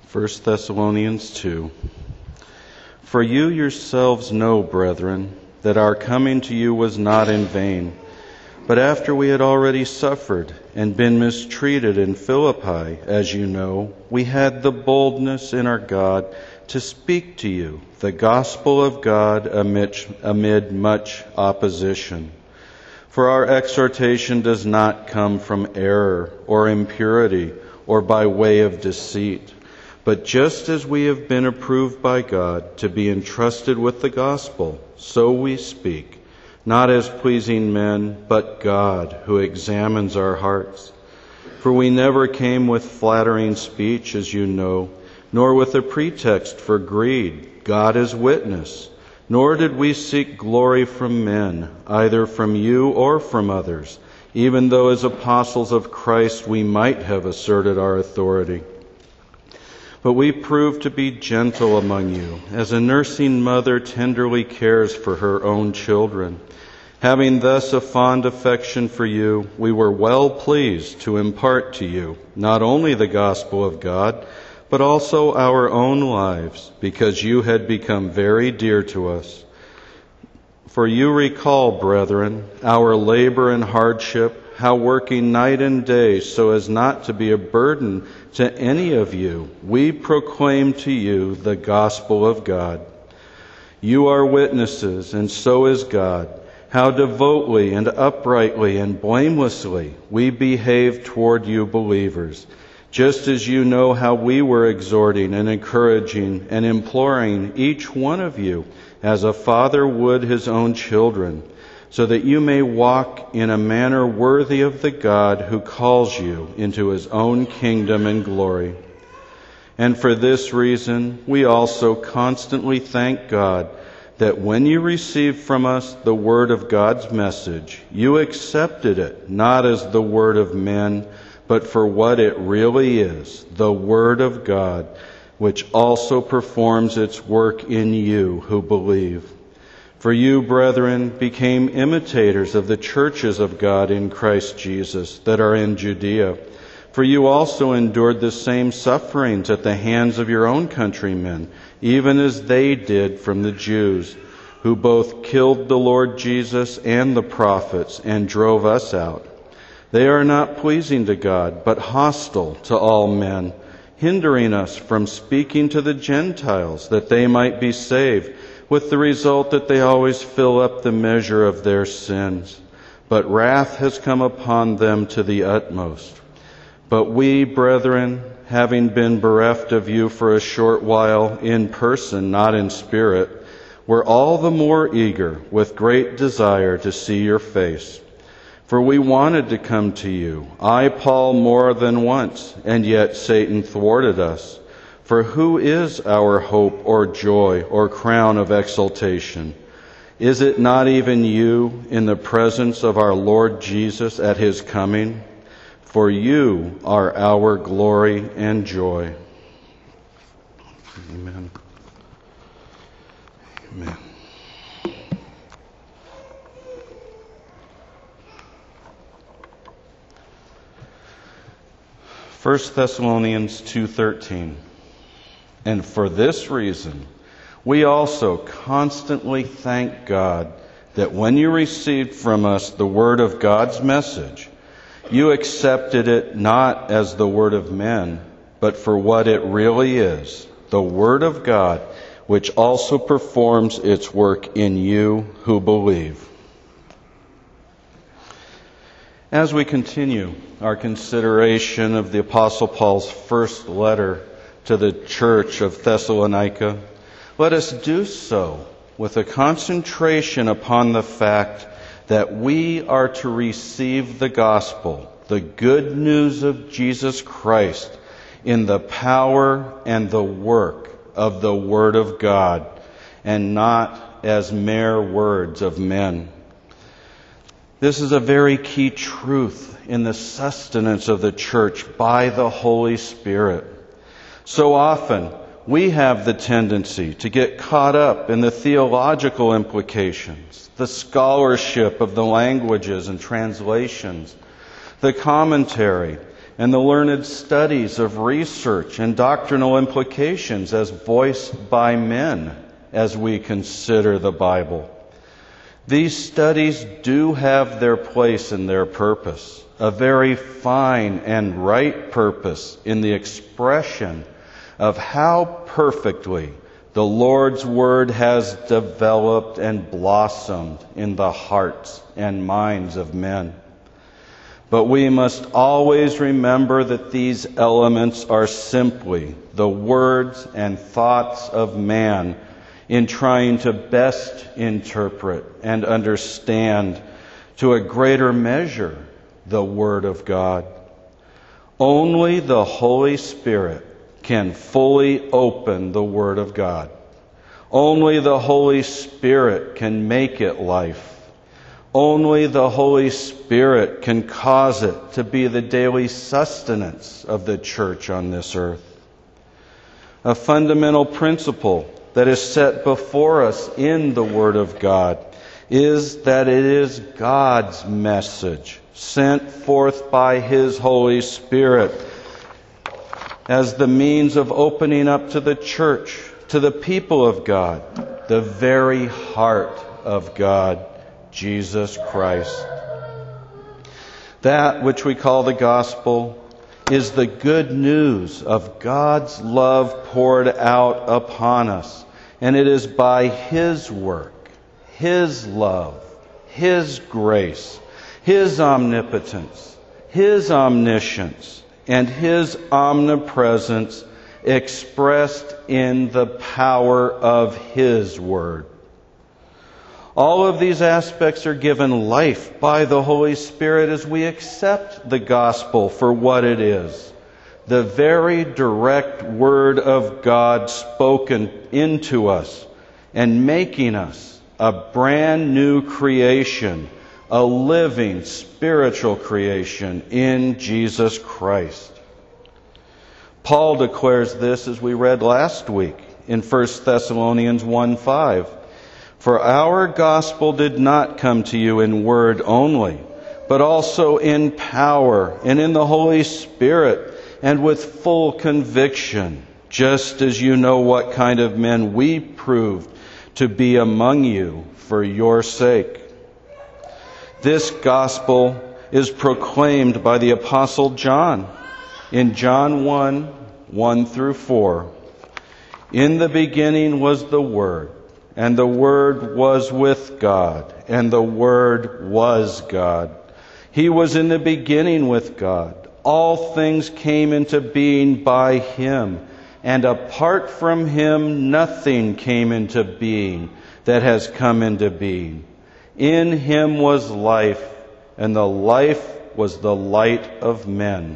1 Thessalonians 2. For you yourselves know, brethren, that our coming to you was not in vain. But after we had already suffered and been mistreated in Philippi, as you know, we had the boldness in our God to speak to you the gospel of God amid much opposition. For our exhortation does not come from error or impurity or by way of deceit, but just as we have been approved by God to be entrusted with the gospel, so we speak, not as pleasing men, but God, who examines our hearts. For we never came with flattering speech, as you know, nor with a pretext for greed, God is witness. Nor did we seek glory from men, either from you or from others, even though as apostles of Christ we might have asserted our authority. But we proved to be gentle among you, as a nursing mother tenderly cares for her own children. Having thus a fond affection for you, we were well pleased to impart to you not only the gospel of God, but also our own lives, because you had become very dear to us. For you recall, brethren, our labor and hardship, how working night and day so as not to be a burden to any of you, we proclaim to you the gospel of God. You are witnesses, and so is God, how devotedly and uprightly and blamelessly we behave toward you believers, just as you know how we were exhorting and encouraging and imploring each one of you as a father would his own children, so that you may walk in a manner worthy of the God who calls you into his own kingdom and glory. And for this reason, we also constantly thank God that when you received from us the word of God's message, you accepted it not as the word of men, but for what it really is, the Word of God, which also performs its work in you who believe. For you, brethren, became imitators of the churches of God in Christ Jesus that are in Judea. For you also endured the same sufferings at the hands of your own countrymen, even as they did from the Jews, who both killed the Lord Jesus and the prophets and drove us out. They are not pleasing to God, but hostile to all men, hindering us from speaking to the Gentiles that they might be saved, with the result that they always fill up the measure of their sins. But wrath has come upon them to the utmost. But we, brethren, having been bereft of you for a short while in person, not in spirit, were all the more eager with great desire to see your face. For we wanted to come to you, I, Paul, more than once, and yet Satan thwarted us. For who is our hope or joy or crown of exaltation? Is it not even you in the presence of our Lord Jesus at his coming? For you are our glory and joy. Amen. Amen. 1 Thessalonians 2:13. And for this reason, we also constantly thank God that when you received from us the word of God's message, you accepted it not as the word of men, but for what it really is, the word of God, which also performs its work in you who believe. As we continue our consideration of the Apostle Paul's first letter to the church of Thessalonica, let us do so with a concentration upon the fact that we are to receive the gospel, the good news of Jesus Christ, in the power and the work of the Word of God, and not as mere words of men. This is a very key truth in the sustenance of the church by the Holy Spirit. So often, we have the tendency to get caught up in the theological implications, the scholarship of the languages and translations, the commentary, and the learned studies of research and doctrinal implications as voiced by men as we consider the Bible. These studies do have their place and their purpose, a very fine and right purpose in the expression of how perfectly the Lord's Word has developed and blossomed in the hearts and minds of men. But we must always remember that these elements are simply the words and thoughts of man in trying to best interpret and understand to a greater measure the Word of God. Only the Holy Spirit can fully open the Word of God. Only the Holy Spirit can make it life. Only the Holy Spirit can cause it to be the daily sustenance of the church on this earth. A fundamental principle that is set before us in the Word of God is that it is God's message sent forth by His Holy Spirit as the means of opening up to the church, to the people of God, the very heart of God, Jesus Christ. That which we call the gospel is the good news of God's love poured out upon us. And it is by His work, His love, His grace, His omnipotence, His omniscience, and His omnipresence expressed in the power of His Word. All of these aspects are given life by the Holy Spirit as we accept the gospel for what it is. The very direct Word of God spoken into us and making us a brand new creation, a living spiritual creation in Jesus Christ. Paul declares this as we read last week in 1 Thessalonians 1:5. For our gospel did not come to you in word only, but also in power and in the Holy Spirit and with full conviction, just as you know what kind of men we proved to be among you for your sake. This gospel is proclaimed by the Apostle John in John 1 through 4. In the beginning was the Word, and the Word was with God, and the Word was God. He was in the beginning with God. All things came into being by Him, and apart from Him nothing came into being that has come into being. In Him was life, and the life was the light of men.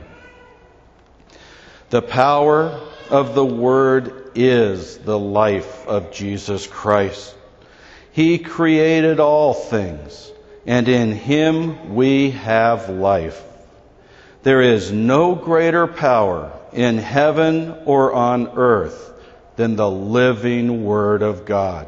The power of the Word is the life of Jesus Christ. He created all things, and in Him we have life. There is no greater power in heaven or on earth than the living Word of God.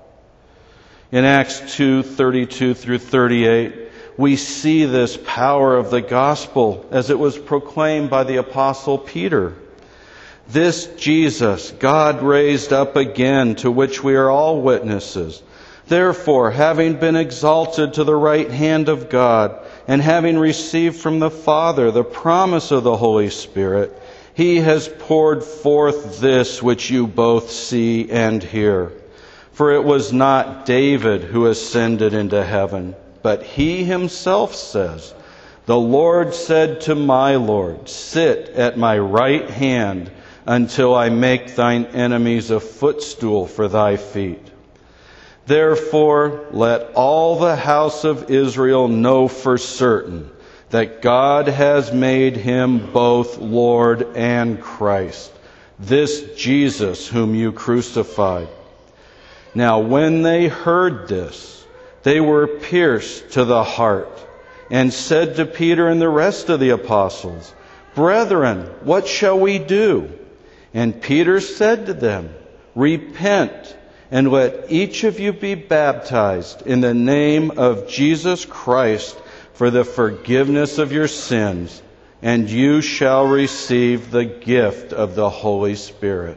In Acts 2:32 through 38, we see this power of the gospel as it was proclaimed by the Apostle Peter. This Jesus God raised up again, to which we are all witnesses. Therefore, having been exalted to the right hand of God, and having received from the Father the promise of the Holy Spirit, He has poured forth this which you both see and hear. For it was not David who ascended into heaven, but He Himself says, The Lord said to my Lord, Sit at my right hand, until I make thine enemies a footstool for thy feet. Therefore, let all the house of Israel know for certain that God has made Him both Lord and Christ, this Jesus whom you crucified. Now when they heard this, they were pierced to the heart, and said to Peter and the rest of the apostles, Brethren, what shall we do? And Peter said to them, Repent, and let each of you be baptized in the name of Jesus Christ for the forgiveness of your sins, and you shall receive the gift of the Holy Spirit.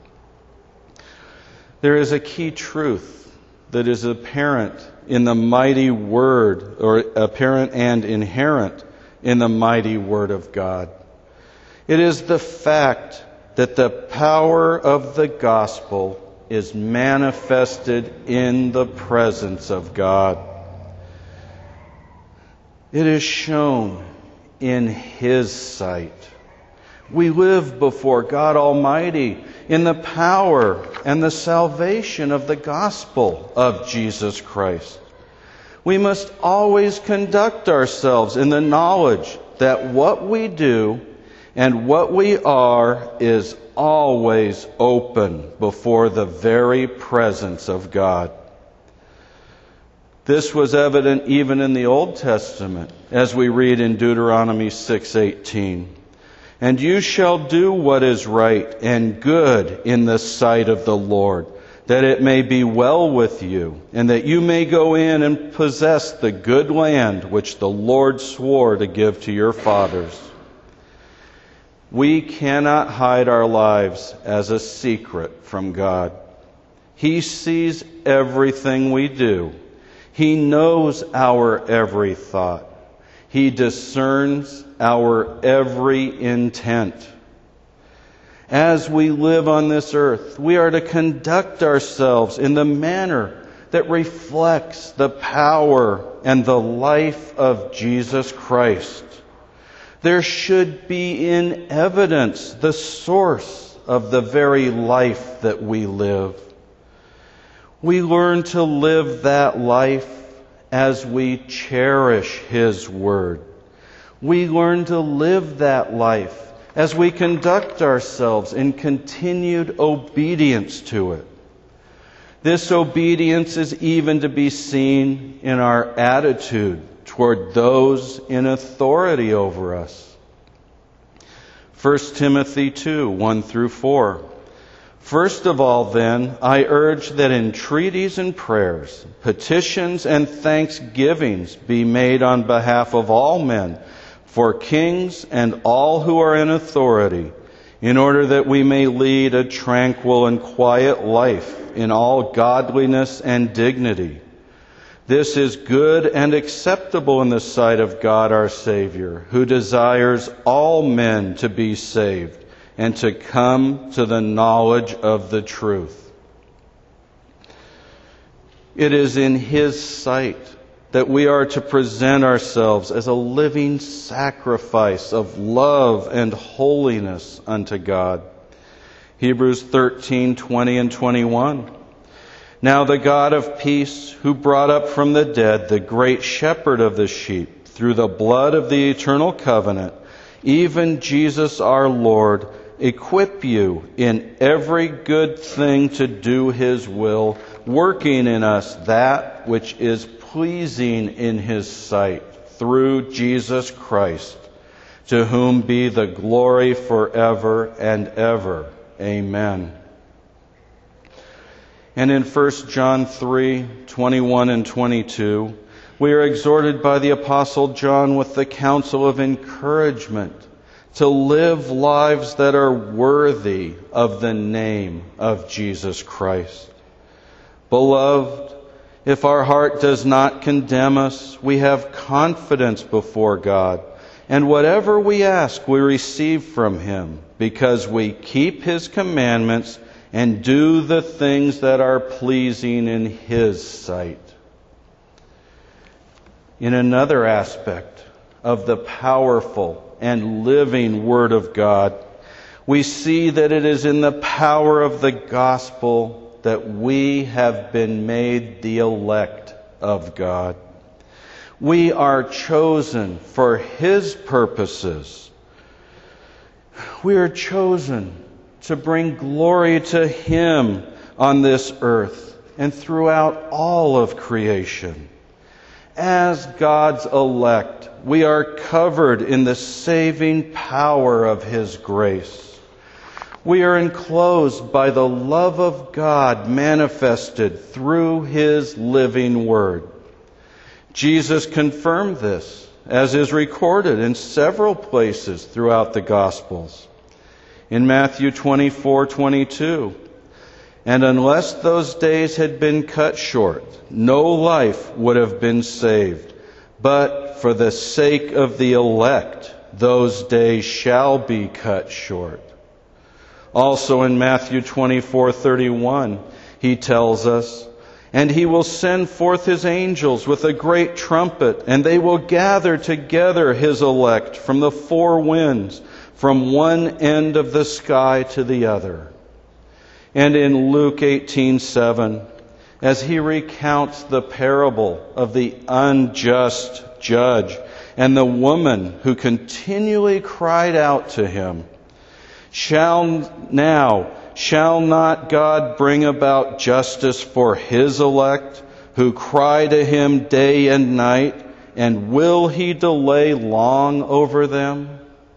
There is a key truth that is apparent in the mighty word, or apparent and inherent in the mighty word of God. It is the fact that the power of the gospel is manifested in the presence of God. It is shown in His sight. We live before God Almighty in the power and the salvation of the gospel of Jesus Christ. We must always conduct ourselves in the knowledge that what we do and what we are is always open before the very presence of God. This was evident even in the Old Testament, as we read in Deuteronomy 6:18. And you shall do what is right and good in the sight of the Lord, that it may be well with you, and that you may go in and possess the good land which the Lord swore to give to your fathers. We cannot hide our lives as a secret from God. He sees everything we do. He knows our every thought. He discerns our every intent. As we live on this earth, we are to conduct ourselves in the manner that reflects the power and the life of Jesus Christ. There should be in evidence the source of the very life that we live. We learn to live that life as we cherish His Word. We learn to live that life as we conduct ourselves in continued obedience to it. This obedience is even to be seen in our attitude toward those in authority over us. 1 Timothy 2, 1 through 4. First of all, then, I urge that entreaties and prayers, petitions and thanksgivings be made on behalf of all men, for kings and all who are in authority, in order that we may lead a tranquil and quiet life in all godliness and dignity. This is good and acceptable in the sight of God our Savior, who desires all men to be saved and to come to the knowledge of the truth. It is in His sight that we are to present ourselves as a living sacrifice of love and holiness unto God. Hebrews 13, 20 and 21. Now the God of peace, who brought up from the dead the great shepherd of the sheep through the blood of the eternal covenant, even Jesus our Lord, equip you in every good thing to do His will, working in us that which is pleasing in His sight, through Jesus Christ, to whom be the glory forever and ever. Amen. And in 1 John 3, 21 and 22, we are exhorted by the Apostle John with the counsel of encouragement to live lives that are worthy of the name of Jesus Christ. Beloved, if our heart does not condemn us, we have confidence before God, and whatever we ask we receive from Him, because we keep His commandments and do the things that are pleasing in His sight. In another aspect of the powerful and living Word of God, we see that it is in the power of the gospel that we have been made the elect of God. We are chosen for His purposes. We are chosen to bring glory to Him on this earth and throughout all of creation. As God's elect, we are covered in the saving power of His grace. We are enclosed by the love of God manifested through His living Word. Jesus confirmed this as is recorded in several places throughout the Gospels. In Matthew 24:22, "And unless those days had been cut short, no life would have been saved. But for the sake of the elect, those days shall be cut short." Also in Matthew 24:31, he tells us, "And he will send forth his angels with a great trumpet, and they will gather together his elect from the four winds, from one end of the sky to the other." And in Luke 18:7, as he recounts the parable of the unjust judge and the woman who continually cried out to him, Shall not God bring about justice for his elect, who cry to him day and night, and will he delay long over them?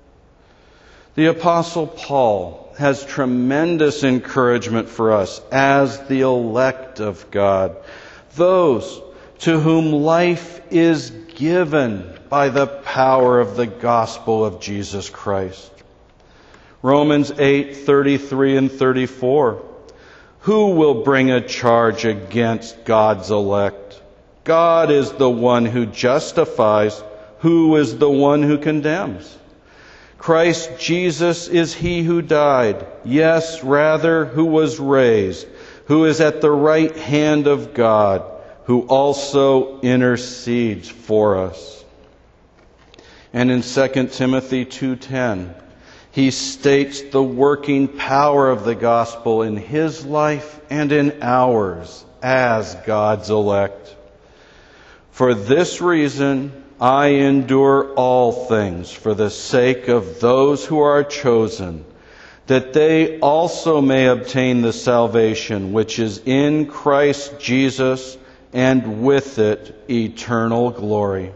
The Apostle Paul has tremendous encouragement for us as the elect of God, those to whom life is given by the power of the gospel of Jesus Christ. Romans 8:33 and 34. "Who will bring a charge against God's elect? God is the one who justifies. Who is the one who condemns? Christ Jesus is he who died, yes, rather, who was raised, who is at the right hand of God, who also intercedes for us." And in 2 Timothy 2:10, he states the working power of the gospel in his life and in ours as God's elect. "For this reason I endure all things for the sake of those who are chosen, that they also may obtain the salvation which is in Christ Jesus, and with it eternal glory."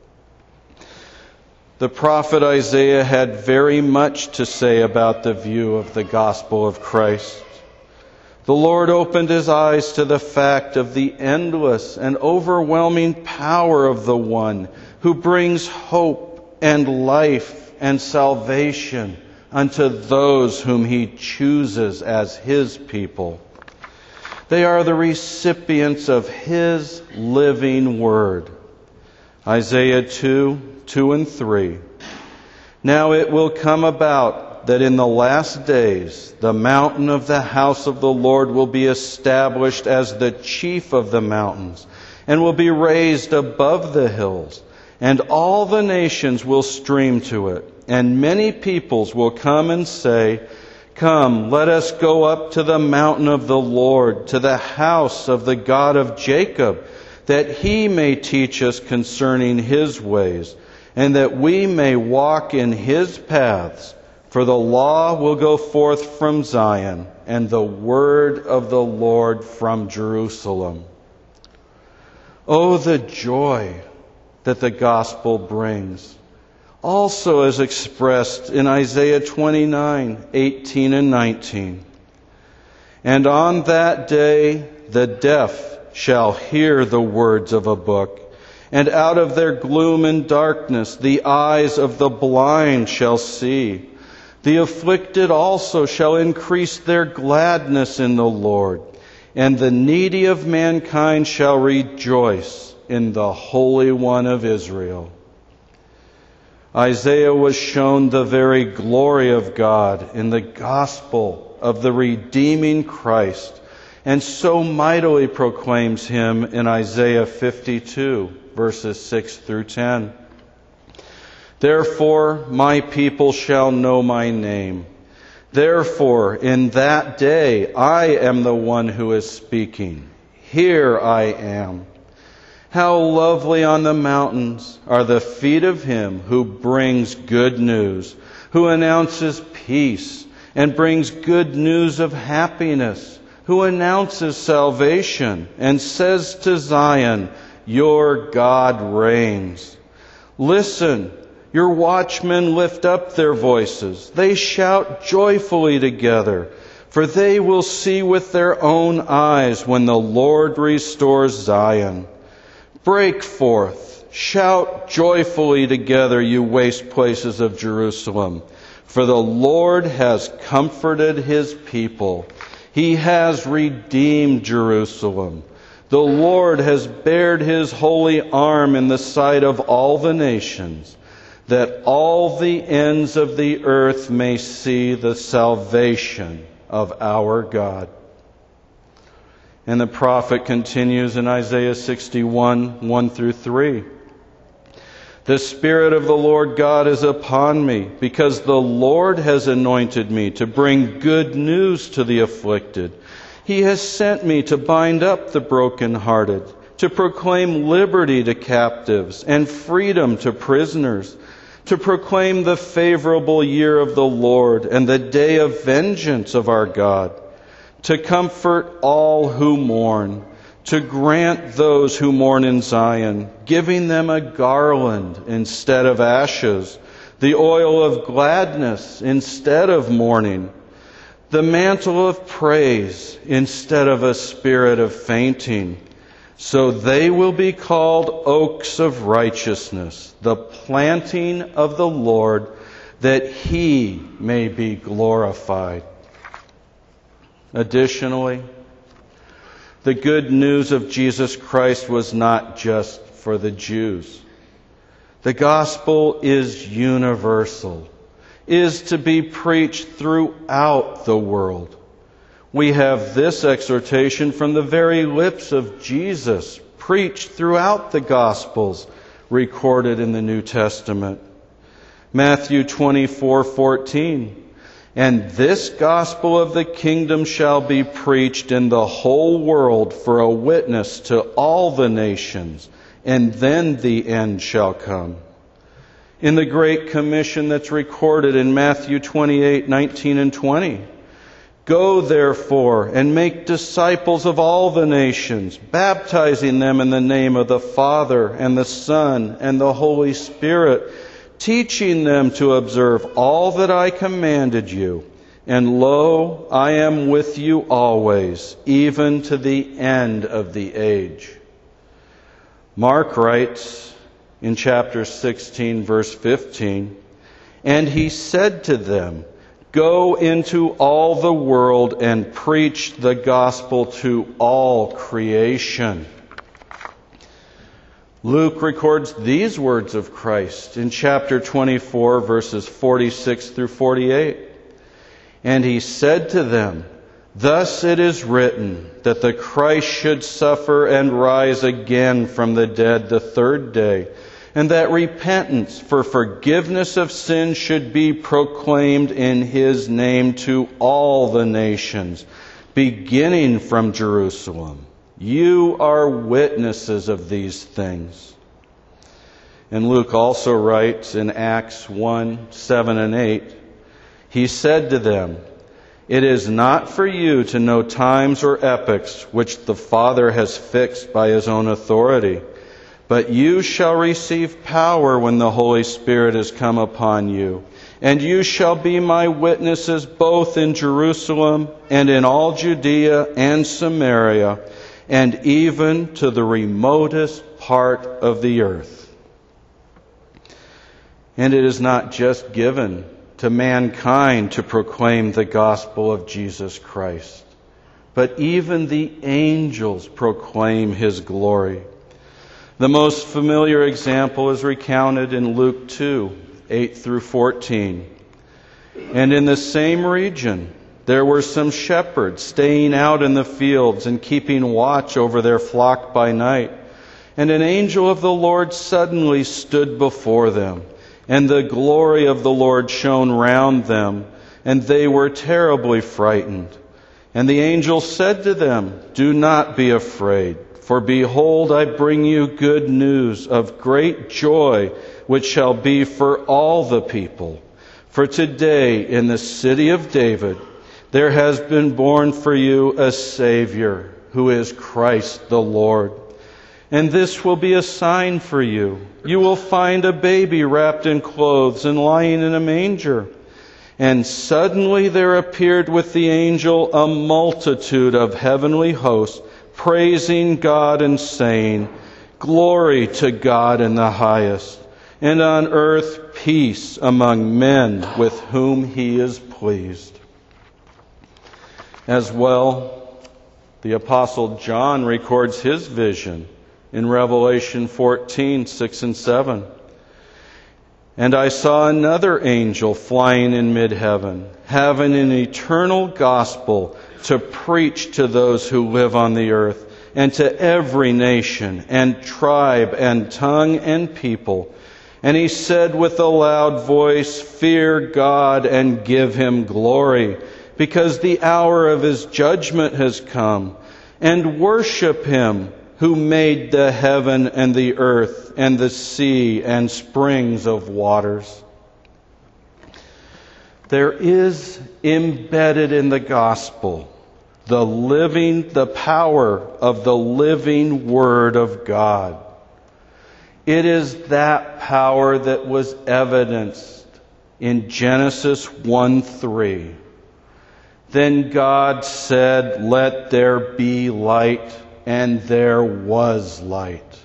The prophet Isaiah had very much to say about the view of the gospel of Christ. The Lord opened his eyes to the fact of the endless and overwhelming power of the one who brings hope and life and salvation unto those whom he chooses as his people. They are the recipients of his living word. Isaiah 2:2 and 3. "Now it will come about that in the last days the mountain of the house of the Lord will be established as the chief of the mountains, and will be raised above the hills, and all the nations will stream to it. And many peoples will come and say, Come, let us go up to the mountain of the Lord, to the house of the God of Jacob, that he may teach us concerning his ways, and that we may walk in his paths. For the law will go forth from Zion, and the word of the Lord from Jerusalem." Oh, the joy that the gospel brings, also as expressed in Isaiah 29:18 and 19. "And on that day the deaf shall hear the words of a book, and out of their gloom and darkness the eyes of the blind shall see. The afflicted also shall increase their gladness in the Lord, and the needy of mankind shall rejoice in the Holy One of Israel." Isaiah was shown the very glory of God in the gospel of the redeeming Christ, and so mightily proclaims him in Isaiah 52, verses 6 through 10. "Therefore my people shall know my name. Therefore in that day I am the one who is speaking. Here I am. How lovely on the mountains are the feet of him who brings good news, who announces peace and brings good news of happiness, who announces salvation and says to Zion, Your God reigns. Listen, your watchmen lift up their voices. They shout joyfully together, for they will see with their own eyes when the Lord restores Zion. Break forth, Shout joyfully together, you waste places of Jerusalem, for the Lord has comforted his people. He has redeemed Jerusalem. The Lord has bared his holy arm in the sight of all the nations, that all the ends of the earth may see the salvation of our God. And the prophet continues in Isaiah 61, 1 through 3. The Spirit of the Lord God is upon me, because the Lord has anointed me to bring good news to the afflicted. He has sent me to bind up the brokenhearted, to proclaim liberty to captives and freedom to prisoners, to proclaim the favorable year of the Lord and the day of vengeance of our God, to comfort all who mourn, to grant those who mourn in Zion, giving them a garland instead of ashes, the oil of gladness instead of mourning, the mantle of praise instead of a spirit of fainting. So they will be called oaks of righteousness, the planting of the Lord, that he may be glorified. Additionally, the good news of Jesus Christ was not just for the Jews. The gospel is universal, is to be preached throughout the world. We have this exhortation from the very lips of Jesus, preached throughout the Gospels recorded in the New Testament. Matthew 24:14. And this gospel of the kingdom shall be preached in the whole world for a witness to all the nations, and then the end shall come. In the Great Commission that's recorded in Matthew 28:19 and 20, go therefore and make disciples of all the nations, baptizing them in the name of the Father and the Son and the Holy Spirit, teaching them to observe all that I commanded you. And lo, I am with you always, even to the end of the age. Mark writes in chapter 16, verse 15, and he said to them, go into all the world and preach the gospel to all creation. Luke records these words of Christ in chapter 24, verses 46 through 48. And he said to them, thus it is written, that the Christ should suffer and rise again from the dead the third day, and that repentance for forgiveness of sins should be proclaimed in his name to all the nations, beginning from Jerusalem. You are witnesses of these things. And Luke also writes in Acts 1, 7 and 8, he said to them, it is not for you to know times or epochs which the Father has fixed by his own authority, but you shall receive power when the Holy Spirit has come upon you, and you shall be my witnesses both in Jerusalem and in all Judea and Samaria, and even to the remotest part of the earth. And it is not just given to mankind to proclaim the gospel of Jesus Christ, but even the angels proclaim his glory. The most familiar example is recounted in Luke 2, 8 through 14. And in the same region, there were some shepherds staying out in the fields and keeping watch over their flock by night. And an angel of the Lord suddenly stood before them, and the glory of the Lord shone round them, and they were terribly frightened. And the angel said to them, do not be afraid, for behold, I bring you good news of great joy, which shall be for all the people. For today in the city of David, there has been born for you a Savior, who is Christ the Lord. And this will be a sign for you. You will find a baby wrapped in clothes and lying in a manger. And suddenly there appeared with the angel a multitude of heavenly hosts, praising God and saying, Glory to God in the highest, and on earth peace among men with whom he is pleased. As well, the Apostle John records his vision in Revelation 14, 6 and 7. And I saw another angel flying in mid-heaven, having an eternal gospel to preach to those who live on the earth, and to every nation and tribe and tongue and people. And he said with a loud voice, Fear God and give him glory, because the hour of his judgment has come, and worship him who made the heaven and the earth and the sea and springs of waters. There is embedded in the gospel the power of the living Word of God. It is that power that was evidenced in Genesis 1:3. Then God said, Let there be light, and there was light.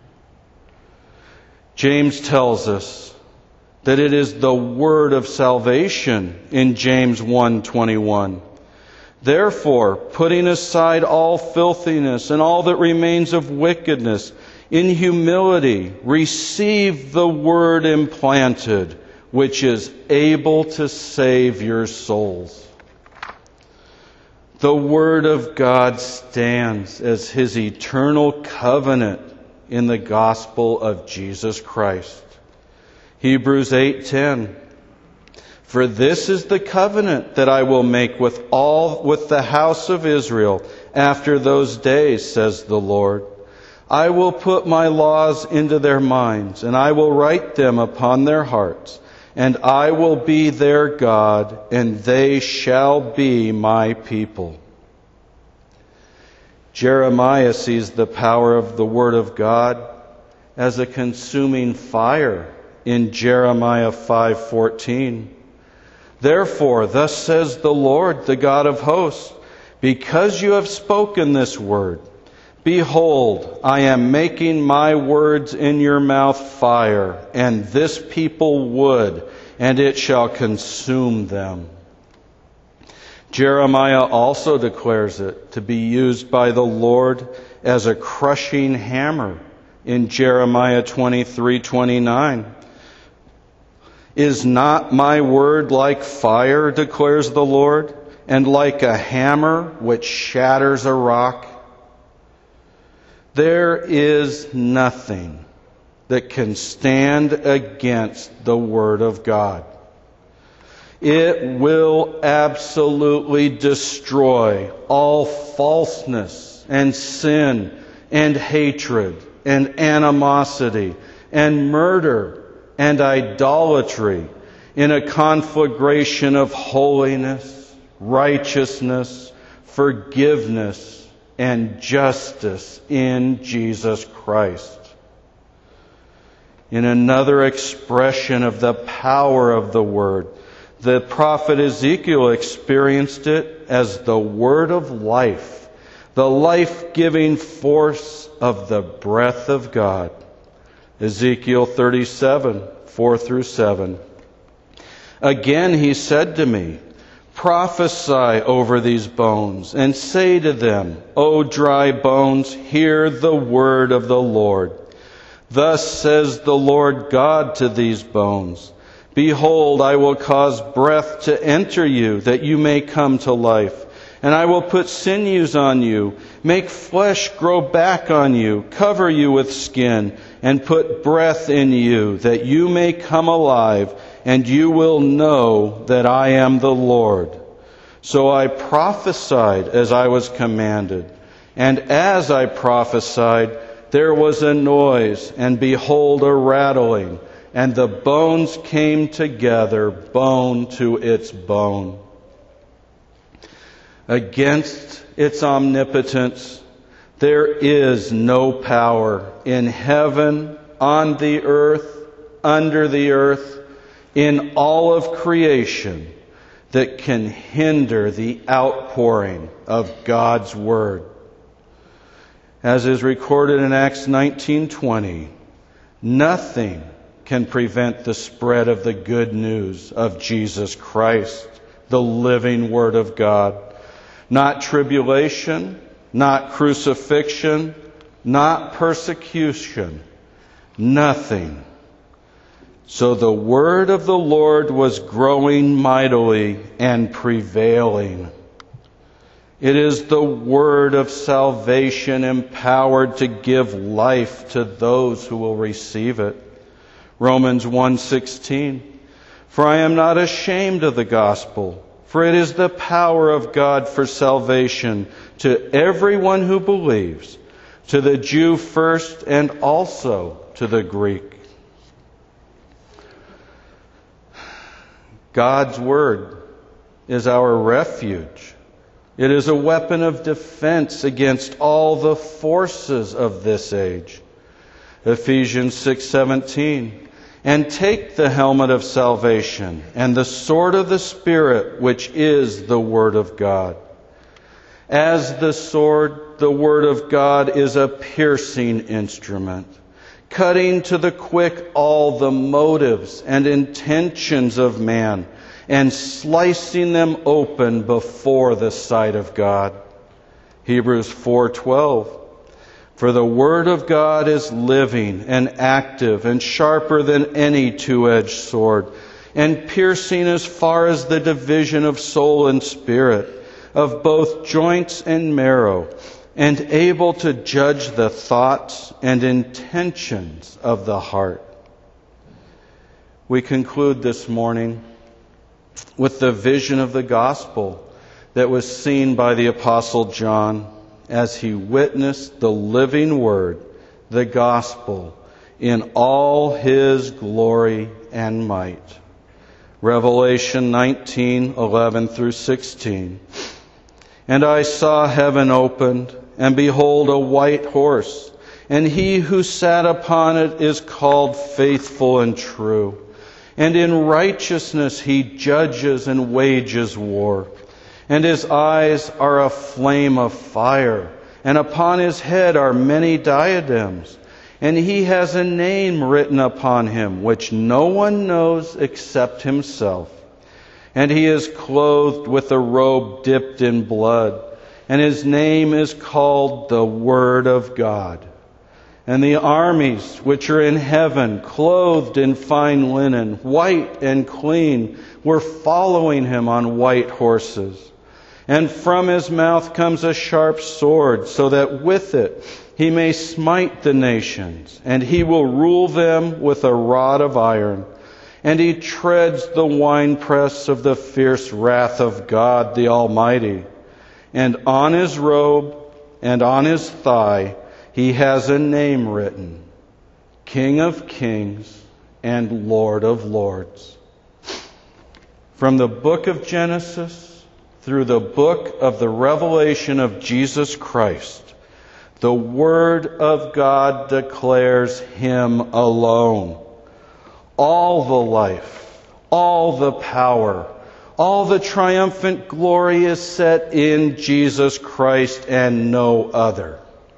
James tells us that it is the word of salvation in James 1:21. Therefore, putting aside all filthiness and all that remains of wickedness, in humility receive the word implanted, which is able to save your souls. The Word of God stands as His eternal covenant in the gospel of Jesus Christ. Hebrews 8:10. For this is the covenant that I will make with the house of Israel after those days, says the Lord. I will put my laws into their minds, and I will write them upon their hearts, and I will be their God, and they shall be my people. Jeremiah sees the power of the Word of God as a consuming fire in Jeremiah 5:14. Therefore, thus says the Lord, the God of hosts, because you have spoken this word, behold, I am making my words in your mouth fire, and this people wood, and it shall consume them. Jeremiah also declares it to be used by the Lord as a crushing hammer in Jeremiah 23:29. Is not my word like fire, declares the Lord, and like a hammer which shatters a rock? There is nothing that can stand against the Word of God. It will absolutely destroy all falseness and sin and hatred and animosity and murder and idolatry in a conflagration of holiness, righteousness, forgiveness, and justice in Jesus Christ. In another expression of the power of the Word, the prophet Ezekiel experienced it as the word of life, the life-giving force of the breath of God. Ezekiel 37, 4-7. Again he said to me, prophesy over these bones, and say to them, O dry bones, hear the word of the Lord. Thus says the Lord God to these bones, behold, I will cause breath to enter you, that you may come to life. And I will put sinews on you, make flesh grow back on you, cover you with skin, and put breath in you, that you may come alive, and you will know that I am the Lord. So I prophesied as I was commanded. And as I prophesied, there was a noise, and behold, a rattling, and the bones came together, bone to its bone. Against its omnipotence, there is no power in heaven, on the earth, under the earth, in all of creation that can hinder the outpouring of God's Word. As is recorded in Acts 19:20, nothing can prevent the spread of the good news of Jesus Christ, the living Word of God. Not tribulation, not crucifixion, not persecution, nothing. So the word of the Lord was growing mightily and prevailing. It is the word of salvation empowered to give life to those who will receive it. Romans 1:16. For I am not ashamed of the gospel, for it is the power of God for salvation to everyone who believes, to the Jew first and also to the Greek. God's word is our refuge. It is a weapon of defense against all the forces of this age. Ephesians 6:17. And take the helmet of salvation and the sword of the Spirit, which is the Word of God. As the sword, the Word of God is a piercing instrument, cutting to the quick all the motives and intentions of man, and slicing them open before the sight of God. Hebrews 4:12. For the Word of God is living and active and sharper than any two-edged sword, and piercing as far as the division of soul and spirit, of both joints and marrow, and able to judge the thoughts and intentions of the heart. We conclude this morning with the vision of the gospel that was seen by the Apostle John as he witnessed the living word, the gospel, in all his glory and might. Revelation 19:11 through 16. And I saw heaven opened, and behold, a white horse, and he who sat upon it is called Faithful and True. And in righteousness he judges and wages war. And his eyes are a flame of fire, and upon his head are many diadems. And he has a name written upon him, which no one knows except himself. And he is clothed with a robe dipped in blood, and his name is called the Word of God. And the armies which are in heaven, clothed in fine linen, white and clean, were following him on white horses. And from his mouth comes a sharp sword, so that with it he may smite the nations, and he will rule them with a rod of iron. And he treads the winepress of the fierce wrath of God the Almighty. And on his robe and on his thigh he has a name written, King of Kings and Lord of Lords. From the book of Genesis through the book of the Revelation of Jesus Christ, the Word of God declares Him alone. All the life, all the power, all the triumphant glory is set in Jesus Christ and no other.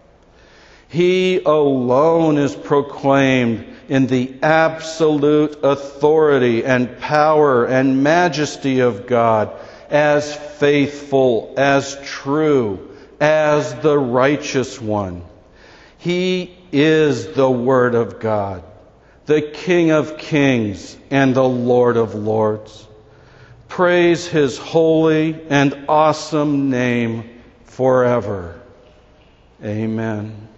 He alone is proclaimed in the absolute authority and power and majesty of God, as faithful, as true, as the righteous one. He is the Word of God, the King of Kings and the Lord of Lords. Praise His holy and awesome name forever. Amen.